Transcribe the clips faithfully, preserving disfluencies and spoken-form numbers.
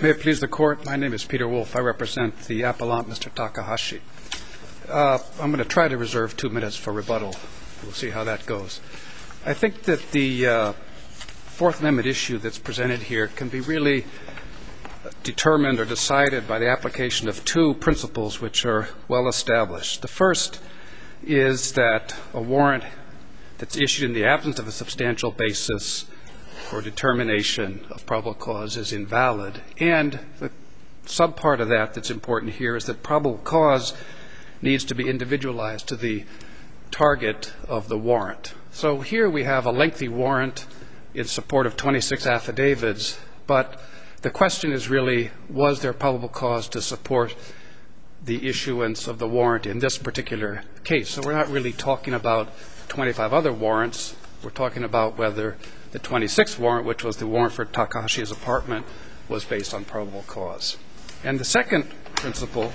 May it please the Court, my name is Peter Wolf. I represent the appellant, Mister Takahashi. Uh, I'm going to try to reserve two minutes for rebuttal. We'll see how that goes. I think that the uh, Fourth Amendment issue that's presented here can be really determined or decided by the application of two principles which are well established. The first is that a warrant that's issued in the absence of a substantial basis for determination of probable cause is invalid. And the subpart of that that's important here is that probable cause needs to be individualized to the target of the warrant. So here we have a lengthy warrant in support of twenty-six affidavits, but the question is really, was there probable cause to support the issuance of the warrant in this particular case? So we're not really talking about twenty-five other warrants. We're talking about whether the twenty-sixth warrant, which was the warrant for Takahashi's apartment, was based on probable cause. And the second principle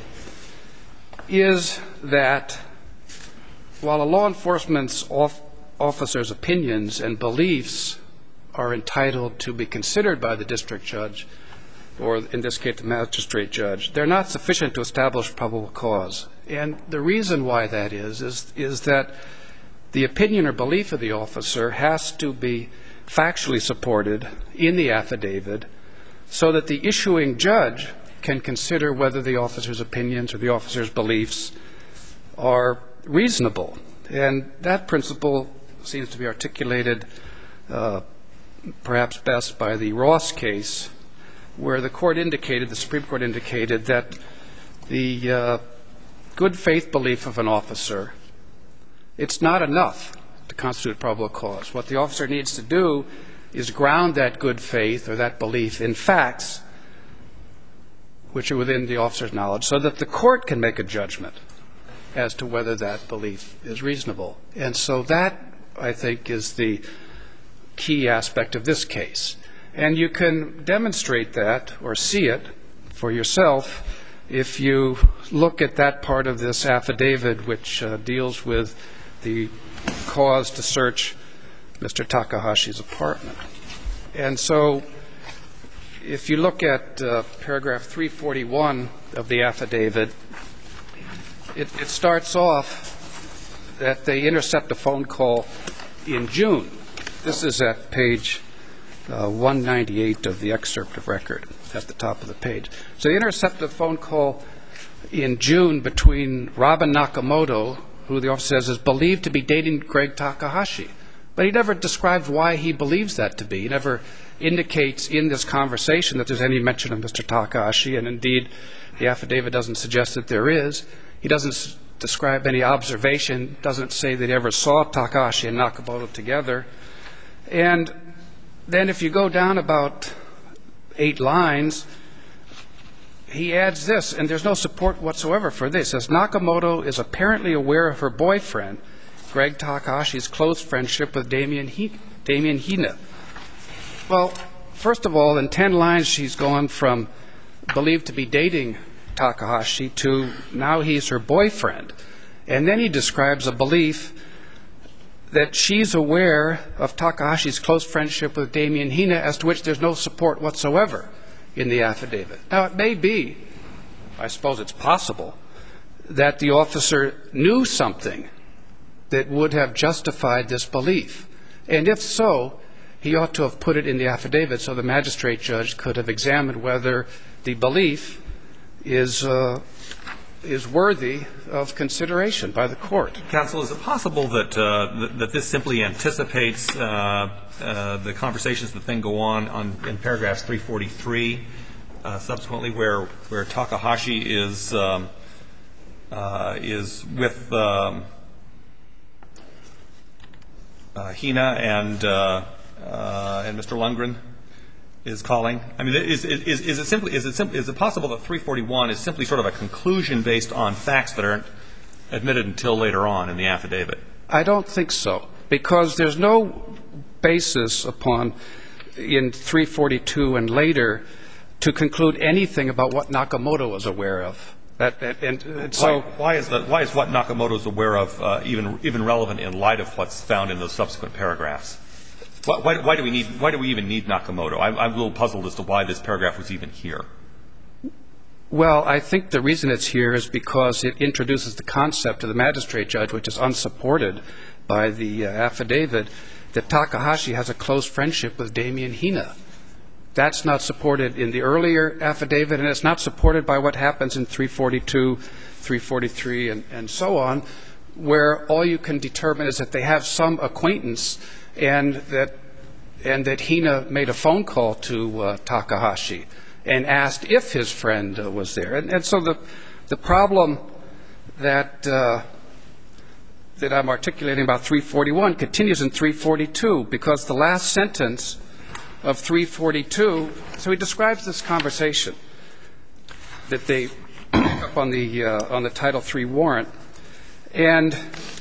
is that while a law enforcement's off- officer's opinions and beliefs are entitled to be considered by the district judge, or in this case the magistrate judge, they're not sufficient to establish probable cause. And the reason why that is, is, is that the opinion or belief of the officer has to be factually supported in the affidavit so that the issuing judge can consider whether the officer's opinions or the officer's beliefs are reasonable. And that principle seems to be articulated uh, perhaps best by the Ross case, where the court indicated, the Supreme Court indicated, that the uh, good faith belief of an officer, it's not enough to constitute probable cause. What the officer needs to do is ground that good faith or that belief in facts which are within the officer's knowledge so that the court can make a judgment as to whether that belief is reasonable. And so that, I think, is the key aspect of this case. And you can demonstrate that or see it for yourself if you look at that part of this affidavit which uh, deals with the cause to search Mister Takahashi's apartment. And so if you look at uh, paragraph three forty-one of the affidavit, it, it starts off that they intercept a phone call in June. This is at page uh, one ninety-eight of the excerpt of record at the top of the page. So they intercept a phone call in June between Robin Nakamoto, who the officer says is believed to be dating Greg Takahashi. But he never describes why he believes that to be. He never indicates in this conversation that there's any mention of Mister Takahashi, and indeed the affidavit doesn't suggest that there is. He doesn't s- describe any observation, doesn't say that he ever saw Takahashi and Nakamoto together. And then if you go down about eight lines, he adds this, and there's no support whatsoever for this. As Nakamoto is apparently aware of her boyfriend, Greg Takahashi's close friendship with Damien, he- Damien Hina. Well, first of all, in ten lines, she's gone from believed to be dating Takahashi to now he's her boyfriend. And then he describes a belief that she's aware of Takahashi's close friendship with Damien Hina, as to which there's no support whatsoever in the affidavit. Now, it may be, I suppose it's possible, that the officer knew something that would have justified this belief. And if so, he ought to have put it in the affidavit so the magistrate judge could have examined whether the belief is uh, is worthy of consideration by the court. Counsel, is it possible that uh, that, that this simply anticipates uh, uh, the conversations that then go on, on in paragraphs three forty-three, uh, subsequently, where where Takahashi is um, uh, is with um, uh, Hina and uh, uh, and Mister Lundgren is calling? I mean, is, is, is it simply is it simply is it possible that three forty-one is simply sort of a conclusion based on facts that aren't admitted until later on in the affidavit? I don't think so, because there's no basis upon in three forty-two and later to conclude anything about what Nakamoto was aware of. That, that and, and so why, why is that? Why is what Nakamoto is aware of uh, even even relevant in light of what's found in those subsequent paragraphs? Why, why do we need? Why do we even need Nakamoto? I'm, I'm a little puzzled as to why this paragraph was even here. Well, I think the reason it's here is because it introduces the concept to the magistrate judge, which is unsupported by the uh, affidavit, that Takahashi has a close friendship with Damien Hina. That's not supported in the earlier affidavit, and it's not supported by what happens in three forty-two, three forty-three, and, and so on, where all you can determine is that they have some acquaintance and that and that Hina made a phone call to uh, Takahashi and asked if his friend uh, was there. And, and so the the problem that uh, that I'm articulating about three forty-one continues in three forty-two, because the last sentence of three forty-two, so he describes this conversation that they pick up on the uh, on the Title three warrant, and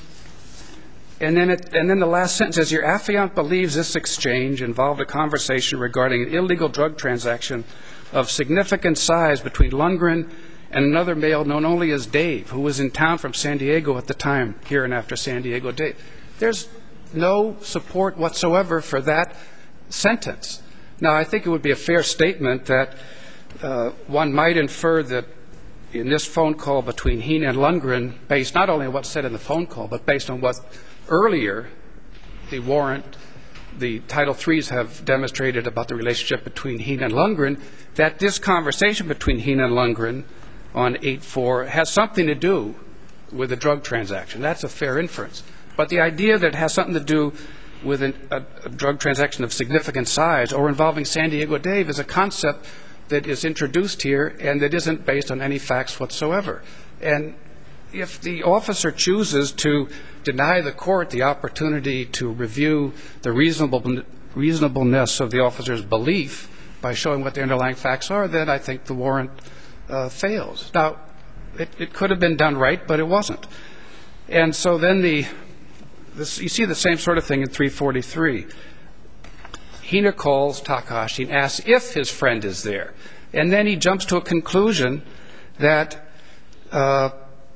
and then it, and then the last sentence says, your affiant believes this exchange involved a conversation regarding an illegal drug transaction of significant size between Lundgren and another male known only as Dave, who was in town from San Diego at the time, here and after San Diego Dave. There's no support whatsoever for that sentence. Now, I think it would be a fair statement that uh, one might infer that in this phone call between Hina and Lundgren, based not only on what's said in the phone call, but based on what earlier the warrant, the Title threes have demonstrated about the relationship between Hina and Lundgren, that this conversation between Hina and Lundgren on eight four has something to do with a drug transaction. That's a fair inference. But the idea that it has something to do with an, a, a drug transaction of significant size or involving San Diego Dave is a concept that is introduced here and that isn't based on any facts whatsoever. And if the officer chooses to deny the court the opportunity to review the reasonable, reasonableness of the officer's belief by showing what the underlying facts are, then I think the warrant uh, fails. Now, it, it could have been done right, but it wasn't. And so then the this, you see the same sort of thing in three forty-three. Hina calls Takahashi and asks if his friend is there. And then he jumps to a conclusion that uh,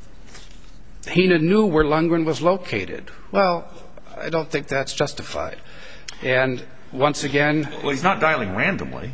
Hina knew where Lundgren was located. Well, I don't think that's justified. And once again... Well, he's not dialing randomly.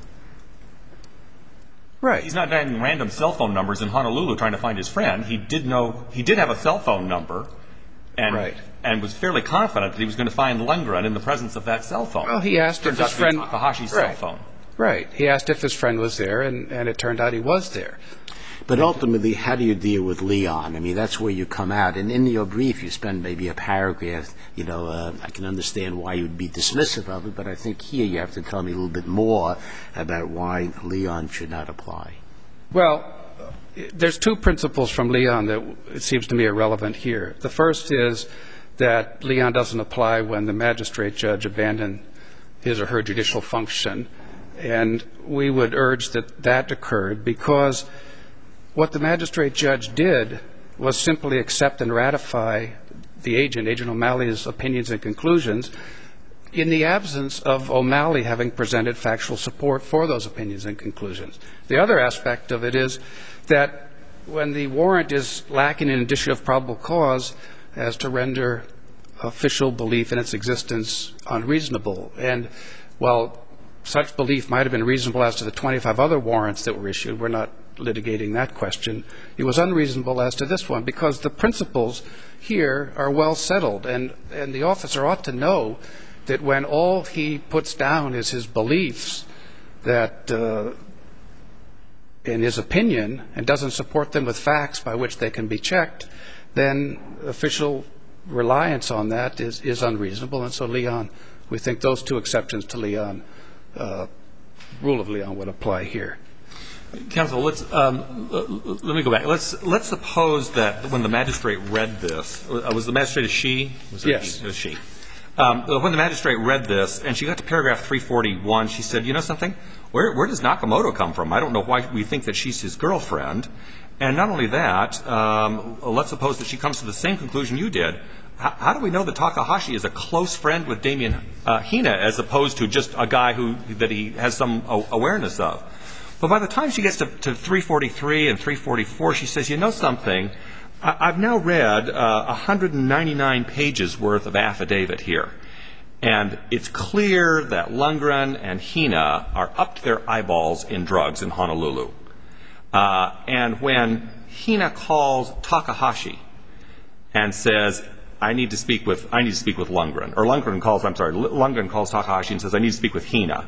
Right. He's not dialing random cell phone numbers in Honolulu trying to find his friend. He did know, he did have a cell phone number and, right. and was fairly confident that he was going to find Lundgren in the presence of that cell phone. Well, he asked if his friend... Takahashi's right. cell phone. Right. He asked if his friend was there, and, and it turned out he was there. But ultimately, how do you deal with Leon? I mean, that's where you come out. And in your brief, you spend maybe a paragraph. You know, uh, I can understand why you'd be dismissive of it, but I think here you have to tell me a little bit more about why Leon should not apply. Well, there's two principles from Leon that it seems to me are relevant here. The first is that Leon doesn't apply when the magistrate judge abandoned his or her judicial function. And we would urge that that occurred because what the magistrate judge did was simply accept and ratify the agent, Agent O'Malley's opinions and conclusions, in the absence of O'Malley having presented factual support for those opinions and conclusions. The other aspect of it is that when the warrant is lacking in indicia of probable cause as to render official belief in its existence unreasonable, and while such belief might have been reasonable as to the twenty-five other warrants that were issued, we're not litigating that question, it was unreasonable as to this one because the principles here are well settled, and, and the officer ought to know that when all he puts down is his beliefs that uh, in his opinion and doesn't support them with facts by which they can be checked, then official reliance on that is, is unreasonable. And so Leon, we think those two exceptions to Leon, uh, rule of Leon would apply here. Counsel, let's um, let me go back. Let's let's suppose that when the magistrate read this, was the magistrate a she? Was it yes, it was she. Um, when the magistrate read this and she got to paragraph three forty-one, she said, "You know something? Where where does Nakamoto come from? I don't know why we think that she's his girlfriend." And not only that, um, let's suppose that she comes to the same conclusion you did. How, how do we know that Takahashi is a close friend with Damien uh, Hina as opposed to just a guy who that he has some awareness of? But by the time she gets to, to three forty-three and three forty-four, she says, you know something, I, I've now read uh, one hundred ninety-nine pages worth of affidavit here. And it's clear that Lundgren and Hina are up to their eyeballs in drugs in Honolulu. Uh, and when Hina calls Takahashi and says, I need to speak with, I need to speak with Lundgren, or Lundgren calls, I'm sorry, Lundgren calls Takahashi and says, I need to speak with Hina.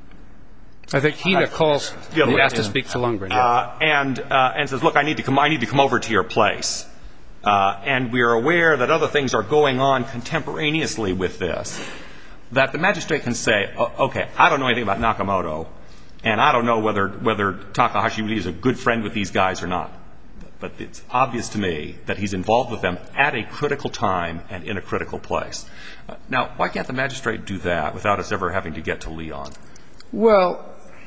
I think Hina calls, he asked to speak to Lundgren. Yeah. Uh, and, uh, and says, look, I need to come, I need to come over to your place. Uh, and we are aware that other things are going on contemporaneously with this, that the magistrate can say, okay, I don't know anything about Nakamoto, and I don't know whether, whether Takahashi really is a good friend with these guys or not. But it's obvious to me that he's involved with them at a critical time and in a critical place. Uh, now, why can't the magistrate do that without us ever having to get to Leon? Well,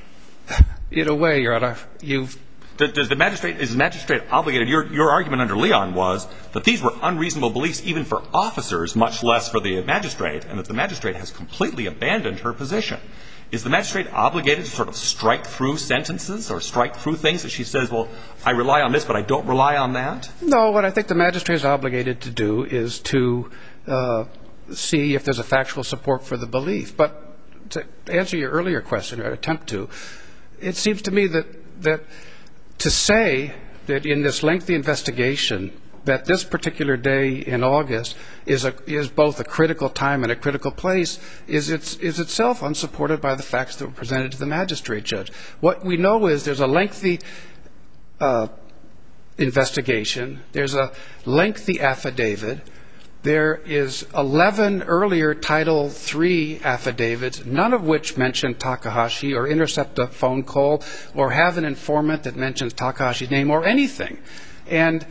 in a way, Your Honor, you've... Does the magistrate, is the magistrate obligated? Your, your argument under Leon was that these were unreasonable beliefs even for officers, much less for the magistrate, and that the magistrate has completely abandoned her position. Is the magistrate obligated to sort of strike through sentences or strike through things that she says, well, I rely on this, but I don't rely on that? No, what I think the magistrate is obligated to do is to uh, see if there's a factual support for the belief. But to answer your earlier question, or attempt to, it seems to me that that to say that in this lengthy investigation that this particular day in August is a, is both a critical time and a critical place is it's, is itself unsupported by the facts that were presented to the magistrate judge. What we know is there's a lengthy uh, investigation, there's a lengthy affidavit, there is eleven earlier Title three affidavits, none of which mention Takahashi or intercept a phone call or have an informant that mentions Takahashi's name or anything. And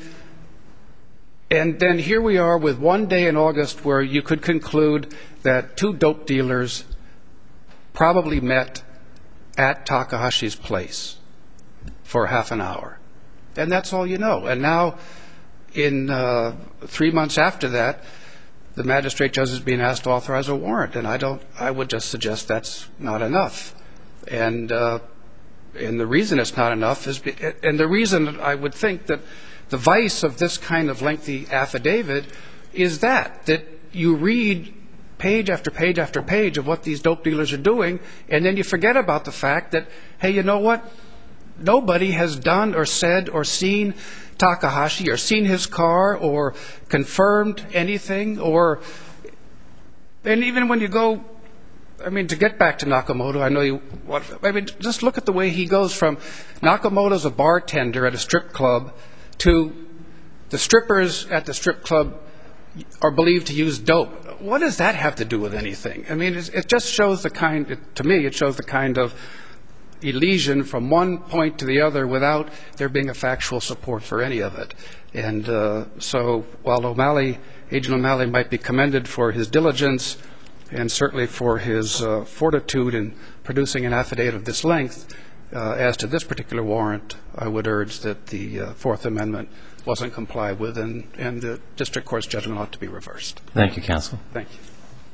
And then here we are with one day in August where you could conclude that two dope dealers probably met at Takahashi's place for half an hour. And that's all you know. And now, in uh, three months after that, the magistrate judge is being asked to authorize a warrant. And I don't, I would just suggest that's not enough. And, uh, and the reason it's not enough is, be, and the reason I would think that the vice of this kind of lengthy affidavit is that, that you read page after page after page of what these dope dealers are doing, and then you forget about the fact that, hey, you know what? Nobody has done or said or seen Takahashi or seen his car or confirmed anything or, and even when you go, I mean, to get back to Nakamoto, I know you want, I mean, just look at the way he goes from Nakamoto's a bartender at a strip club to the strippers at the strip club are believed to use dope. What does that have to do with anything? I mean, it just shows the kind, to me, it shows the kind of elision from one point to the other without there being a factual support for any of it. And uh, so while O'Malley, Agent O'Malley might be commended for his diligence and certainly for his uh, fortitude in producing an affidavit of this length, uh, as to this particular warrant, I would urge that the uh, Fourth Amendment wasn't complied with, and, and the district court's judgment ought to be reversed. Thank you, counsel. Thank you.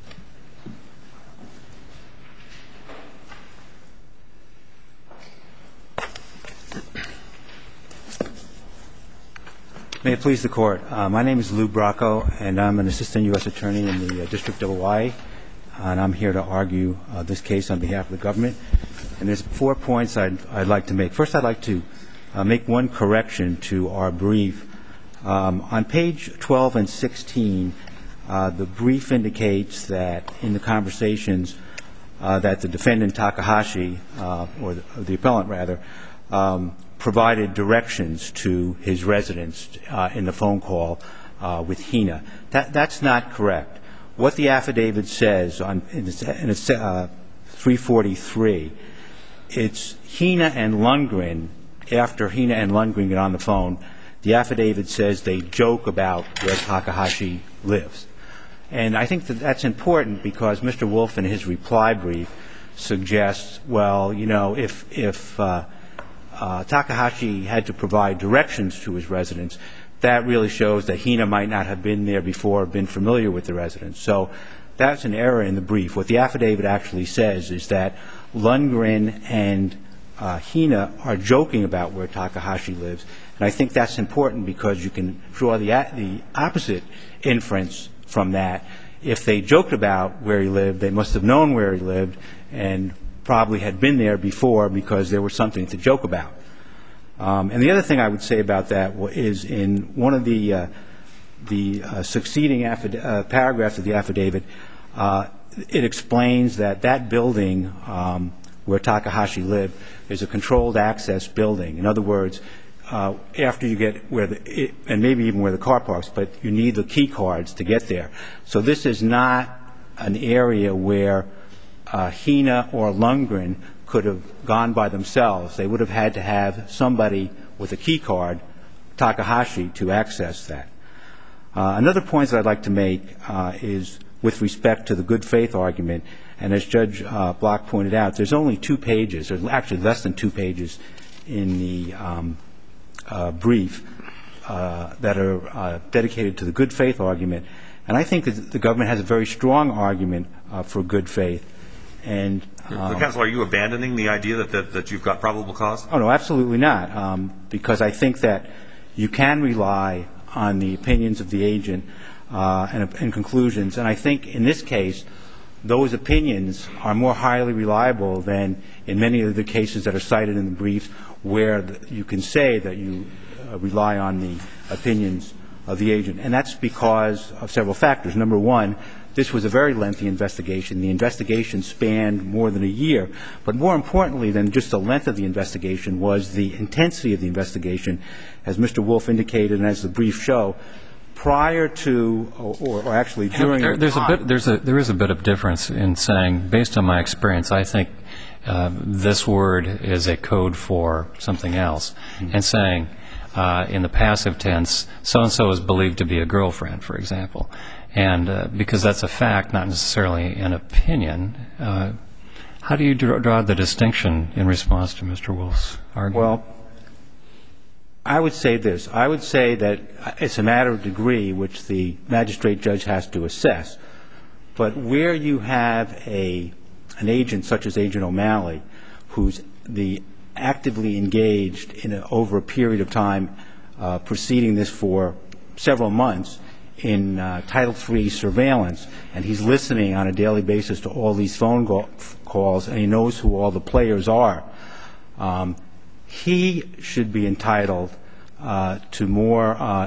May it please the Court. Uh, my name is Lou Bracco, and I'm an assistant U S attorney in the uh, District of Hawaii, and I'm here to argue uh, this case on behalf of the government. And there's four points I'd, I'd like to make. First, I'd like to uh, make one correction to our brief. Um, on page twelve and sixteen, uh, the brief indicates that in the conversations uh, that the defendant, Takahashi, uh, or, the, or the appellant rather, um, provided directions to his residence uh, in the phone call uh, with Hina. That, that's not correct. What the affidavit says on, in its, in its uh, three forty-three, it's Hina and Lundgren. After Hina and Lundgren get on the phone, the affidavit says they joke about where Takahashi lives. And I think that that's important because Mister Wolf in his reply brief suggests, well, you know, if, if uh, uh, Takahashi had to provide directions to his residence, that really shows that Hina might not have been there before or been familiar with the residence. So that's an error in the brief. What the affidavit actually says is that Lundgren and uh, Hina are joking about where Takahashi lives. And I think that's important because you can draw the, the opposite inference from that if they joked about where he lived, they must have known where he lived and probably had been there before because there was something to joke about. Um, and the other thing I would say about that is in one of the uh, the uh, succeeding affid- uh, paragraphs of the affidavit, uh, it explains that that building um, where Takahashi lived is a controlled access building. In other words, uh, after you get where the, it, and maybe even where the car parks, but you need the key cards to get there. So this is not an area where uh, Hina or Lundgren could have gone by themselves. They would have had to have somebody with a key card, Takahashi, to access that. Uh, another point that I'd like to make uh, is with respect to the good faith argument. And as Judge uh, Block pointed out, there's only two pages, or actually less than two pages in the um, uh, brief uh, that are uh, dedicated to the good faith argument. And I think that the government has a very strong argument uh, for good faith. And um, Counsel, are you abandoning the idea that, that, that you've got probable cause? Oh, no, absolutely not, um, because I think that you can rely on the opinions of the agent uh, and, and conclusions. And I think in this case, those opinions are more highly reliable than in many of the cases that are cited in the brief where the, you can say that you uh, rely on the opinions of the agent. And that's because of several factors. Number one, this was a very lengthy investigation. The investigation spanned more than a year. But more importantly than just the length of the investigation was the intensity of the investigation. As Mister Wolf indicated and as the brief show, prior to or, or actually during there, there's the a bit there's a there is a bit of difference in saying, based on my experience, I think uh, this word is a code for something else, mm-hmm. and saying uh, in the passive tense, so and so is believed to be a girlfriend, for example. And uh, because that's a fact, not necessarily an opinion, uh, how do you draw, draw the distinction in response to Mister Wolf's argument? Well, I would say this. I would say that it's a matter of degree which the magistrate judge has to assess. But where you have a an agent such as Agent O'Malley, who's the actively engaged in a, over a period of time uh, preceding this for several months, in uh, Title three surveillance, and he's listening on a daily basis to all these phone go- calls, and he knows who all the players are, um, he should be entitled uh, to more, uh,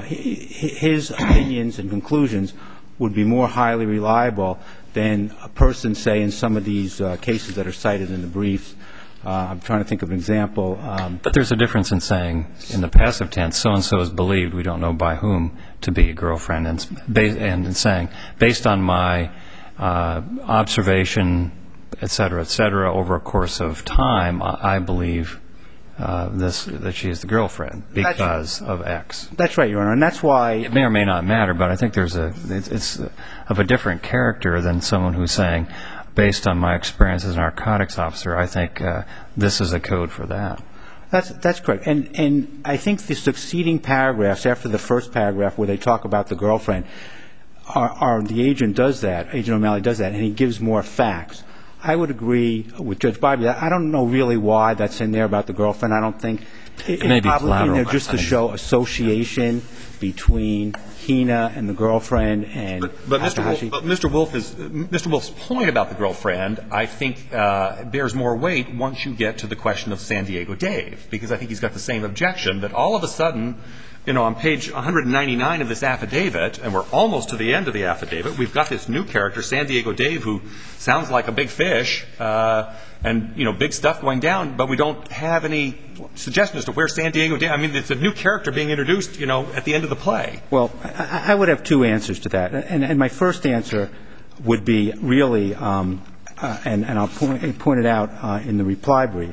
his opinions and conclusions would be more highly reliable than a person, say, in some of these uh, cases that are cited in the briefs. Uh, I'm trying to think of an example. Um, but there's a difference in saying, in the passive tense, so-and-so is believed, we don't know by whom, to be a girlfriend, and, and in saying, based on my uh, observation, et cetera, et cetera, over a course of time, I, I believe uh, this that she is the girlfriend because of X. That's right, Your Honor, and that's why... It may or may not matter, but I think there's a it's, it's of a different character than someone who's saying, based on my experience as a narcotics officer, I think uh, this is a code for that. That's that's correct. And and I think the succeeding paragraphs after the first paragraph where they talk about the girlfriend, are, are the agent does that, Agent O'Malley does that, and he gives more facts. I would agree with Judge Bobby. I don't know really why that's in there about the girlfriend. I don't think it, it may it's be probably collateral, in there just to show association between Hina and the girlfriend and but, but Mister Wolf, but Mister Wolf is Mister Wolf's point about the girlfriend, I think, uh, bears more weight once you get to the question of San Diego Dave, because I think he's got the same objection that all of a sudden, you know, on page one ninety-nine of this affidavit, and we're almost to the end of the affidavit, we've got this new character, San Diego Dave, who sounds like a big fish, uh, and, you know, big stuff going down, but we don't have any suggestion as to where San Diego Dave, I mean, it's a new character being introduced, you know, at the end of the play. Well, I, I would have two answers to that. And, and my first answer would be really, um, uh, and, and I'll point, point it out uh, in the reply brief,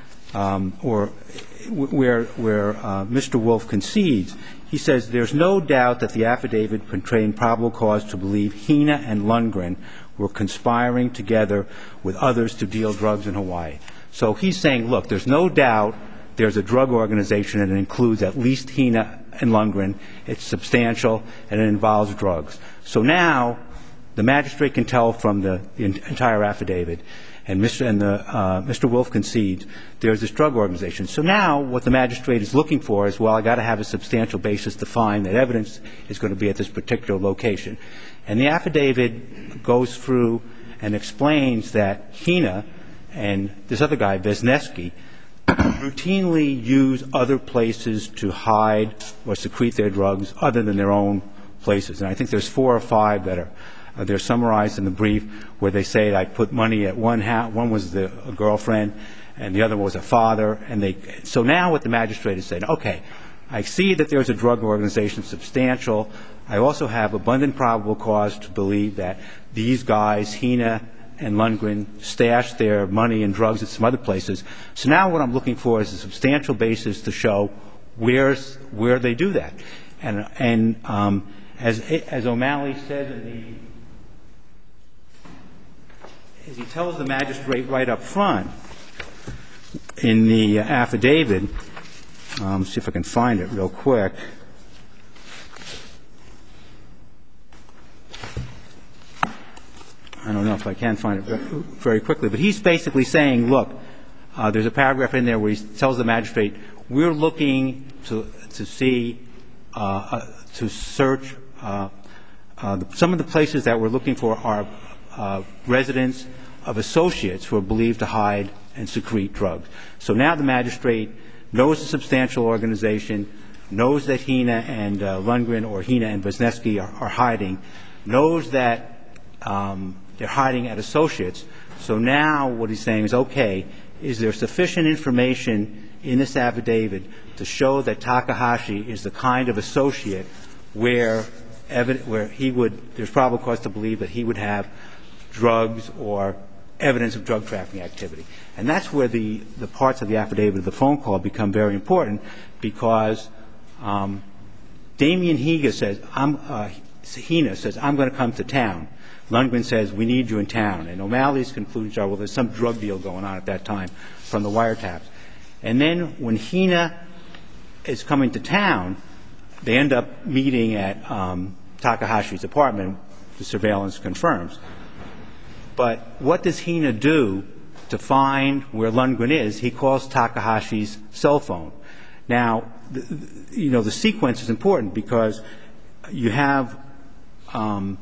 um, or where, where uh, Mister Wolf concedes. He says, there's no doubt that the affidavit portraying probable cause to believe Hina and Lundgren were conspiring together with others to deal drugs in Hawaii. So he's saying, look, there's no doubt there's a drug organization and it includes at least Hina and Lundgren. It's substantial and it involves drugs. So now the magistrate can tell from the, the entire affidavit and Mr. and the, uh, Mr. Wolf concedes there's this drug organization. So now what the magistrate is looking for is, well, I got to have a substantial basis to find that evidence is going to be at this particular location. And the affidavit goes through and explains that Hina and this other guy, Vesnesky, routinely use other places to hide or secrete their drugs other than their own places. And I think there's four or five that are uh, they're summarized in the brief where they say I put money at one house. One was the a girlfriend, and the other was a father. And they so now what the magistrate is saying, okay, I see that there's a drug organization substantial. I also have abundant probable cause to believe that these guys, Hina and Lundgren, stashed their money and drugs at some other places. So now what I'm looking for is a substantial basis to show where's where they do that. And and um, as as O'Malley says in the as he tells the magistrate right up front in the affidavit, um, see if I can find it real quick. I don't know if I can find it very quickly, but he's basically saying, look, uh, there's a paragraph in there where he tells the magistrate, we're looking to to see, uh, uh, to search, uh, uh, the, some of the places that we're looking for are uh, residents of associates who are believed to hide and secrete drugs. So now the magistrate knows a substantial organization, knows that Hina and uh, Lundgren or Hina and Vesnesky are, are hiding, knows that um, they're hiding at associates. So now what he's saying is, okay, is there sufficient information in this affidavit to show that Takahashi is the kind of associate where evidence, where he would, there's probable cause to believe that he would have drugs or evidence of drug trafficking activity. And that's where the, the parts of the affidavit of the phone call become very important, because um, Damian Higa says, I'm, uh, Hina says, I'm going to come to town. Lundgren says, we need you in town. And O'Malley's conclusions are, well, there's some drug deal going on at that time from the wiretaps. And then when Hina is coming to town, they end up meeting at um, Takahashi's apartment, the surveillance confirms. But what does Hina do to find where Lundgren is? He calls Takahashi's cell phone. Now, the, you know, the sequence is important because you have um,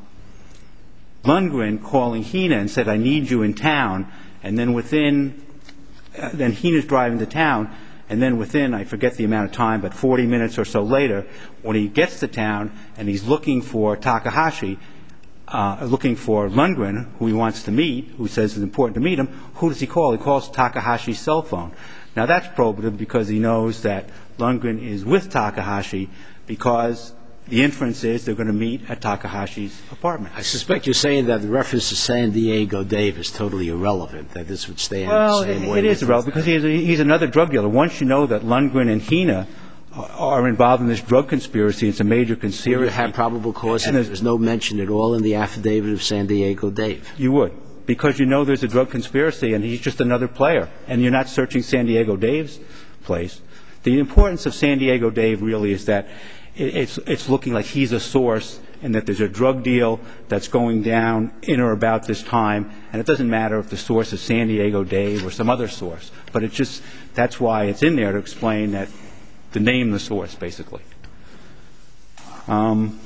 Lundgren calling Hina and said, I need you in town, and then within, uh, then Hina's driving to town, and then within, I forget the amount of time, but forty minutes or so later, when he gets to town and he's looking for Takahashi, uh, looking for Lundgren, who he wants to meet, who says it's important to meet him, who does he call? He calls Takahashi's cell phone. Now, that's probative because he knows that Lundgren is with Takahashi because the inference is they're going to meet at Takahashi's apartment. I suspect you're saying that the reference to San Diego Dave is totally irrelevant, that this would stay in well, the same it, way. it is irrelevant because he's, a, he's another drug dealer. Once you know that Lundgren and Hina are involved in this drug conspiracy, it's a major conspiracy. You have probable cause, and there's no mention at all in the affidavit of San Diego Dave. You would, because you know there's a drug conspiracy and he's just another player, and you're not searching San Diego Dave's place. The importance of San Diego Dave really is that it's, it's looking like he's a source and that there's a drug deal that's going down in or about this time, and it doesn't matter if the source is San Diego Dave or some other source, but it's just, that's why it's in there to explain that, to name the source, basically. Um,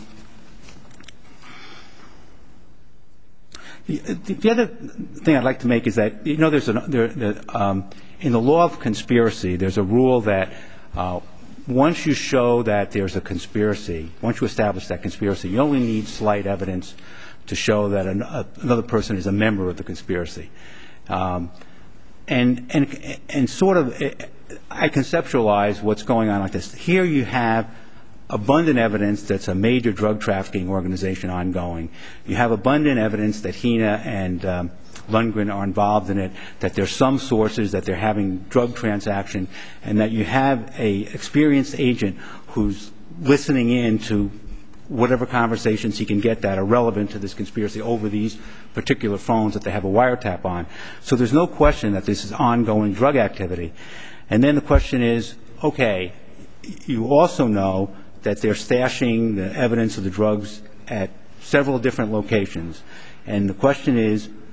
the, the other thing I'd like to make is that, you know, there's a, there, there, um, in the law of conspiracy, there's a rule that uh, once you show that there's a conspiracy, once you establish that conspiracy, you only need slight evidence to show that an, uh, another person is a member of the conspiracy. Um, and, and, and sort of, I conceptualize what's going on like this. Here you have abundant evidence that's a major drug trafficking organization ongoing. You have abundant evidence that Hina and um, Lundgren are involved in it, that there's some sources that they're having drug transaction, and that you have a experienced agent who's listening in to whatever conversations he can get that are relevant to this conspiracy over these particular phones that they have a wiretap on. So there's no question that this is ongoing drug activity. And then the question is, okay, you also know that they're stashing the evidence of the drugs at several different locations. And the question is,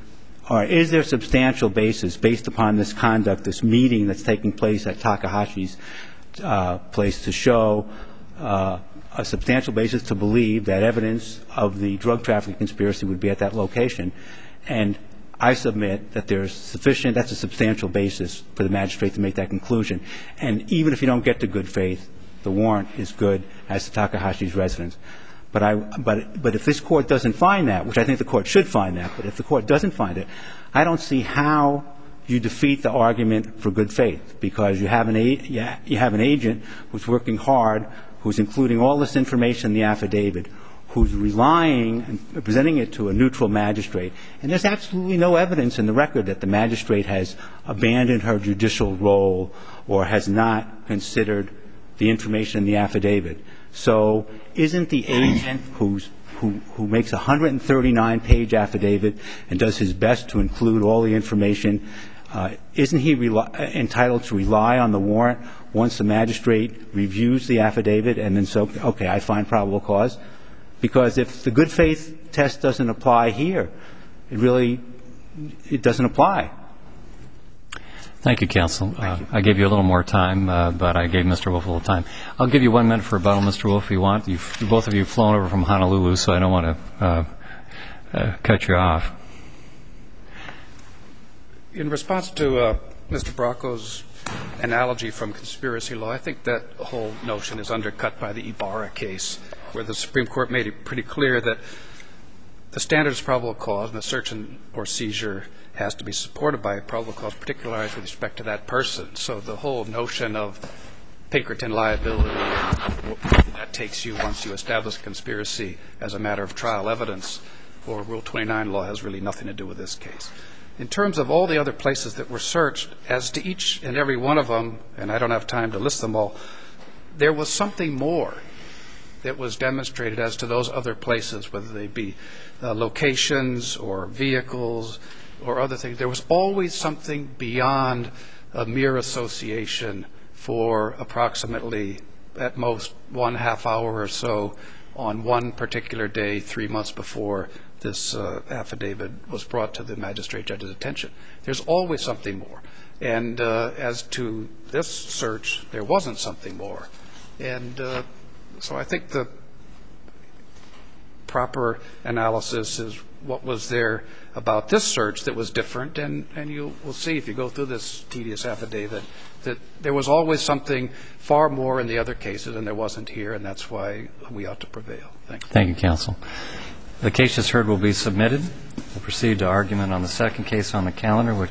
or is there substantial basis based upon this conduct, this meeting that's taking place at Takahashi's uh, place to show uh, a substantial basis to believe that evidence of the drug trafficking conspiracy would be at that location? And I submit that there's sufficient, that's a substantial basis for the magistrate to make that conclusion. And even if you don't get to good faith, the warrant is good as to Takahashi's residence. But I, but, but if this Court doesn't find that, which I think the Court should find that, but if the Court doesn't find it, I don't see how you defeat the argument for good faith, because you have an, a, you have an agent who's working hard, who's including all this information in the affidavit, who's relying and presenting it to a neutral magistrate. And there's absolutely no evidence in the record that the magistrate has abandoned her judicial role or has not considered the information in the affidavit. So isn't the agent who's, who, who makes a one hundred thirty-nine page affidavit and does his best to include all the information, uh, isn't he rely, entitled to rely on the warrant once the magistrate reviews the affidavit and then so, okay, I find probable cause? Because if the good faith test doesn't apply here, it really, it doesn't apply. Thank you, counsel. Uh, I gave you a little more time, uh, but I gave Mister Wolf a little time. I'll give you one minute for rebuttal, Mister Wolf, if you want. You've, both of you have flown over from Honolulu, so I don't want to uh, uh, cut you off. In response to uh, Mister Bracco's analogy from conspiracy law, I think that whole notion is undercut by the Ibarra case, where the Supreme Court made it pretty clear that the standard is probable cause, and the search and or seizure has to be supported by a probable cause, particularly with respect to that person. So the whole notion of Pinkerton liability, and that takes you once you establish a conspiracy as a matter of trial evidence, or Rule twenty-nine law, has really nothing to do with this case. In terms of all the other places that were searched, as to each and every one of them, and I don't have time to list them all, there was something more that was demonstrated as to those other places, whether they be uh, locations or vehicles or other things. There was always something beyond a mere association for approximately, at most, one half hour or so on one particular day, three months before this uh, affidavit was brought to the magistrate judge's attention. There's always something more. And uh, as to this search, there wasn't something more. And uh, so I think the proper analysis is what was there about this search that was different, and, and you will see if you go through this tedious affidavit that there was always something far more in the other cases than there wasn't here, and that's why we ought to prevail. Thank you. Thank you, counsel. The case just heard will be submitted. We'll proceed to argument on the second case on the calendar, which